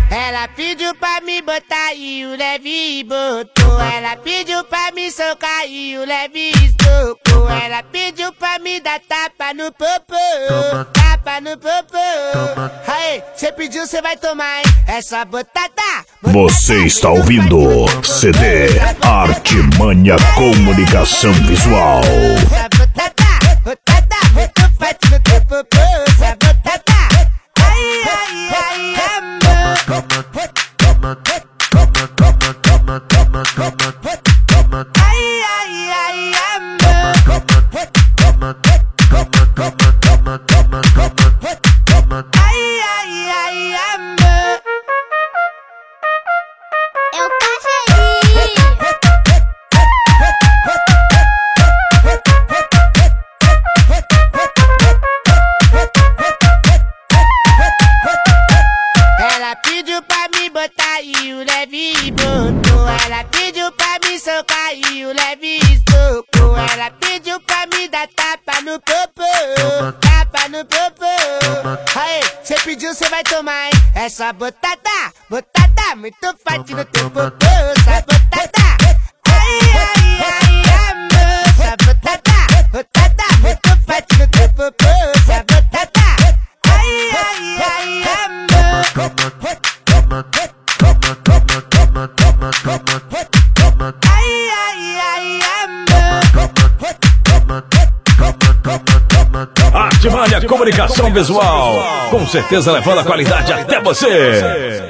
Ela pediu pra me botar e o leve botou. Ela pediu pra me socar e o leve estocou. Ela pediu pra me dar tapa no popô, tapa no popô. Aê, cê pediu, cê vai tomar, hein? É só botar. Você está ouvindo CD Artimanha Comunicação Visual. Muito forte no teu popô, só botar. Ai, ai, ai, amor. Ai, ai, ai, amor. Ai, ai, ai, amor. Eu passei. Ela pediu pra me botar e o leve botou. Ela pediu pra me socar e o leve estocou. Ela pediu pra me dar tapa no popô, tapa no popô. Aê, cê pediu, cê vai tomar, hein? É só botada, muito forte no teu popô, só botada. Ai, ai, ai, amor, só botada, muito forte no teu popô, só botada. Ai, ai, ai, amor. Ai, ai, ai, amor. Artimanha Comunicação Visual, com certeza levando a qualidade até você.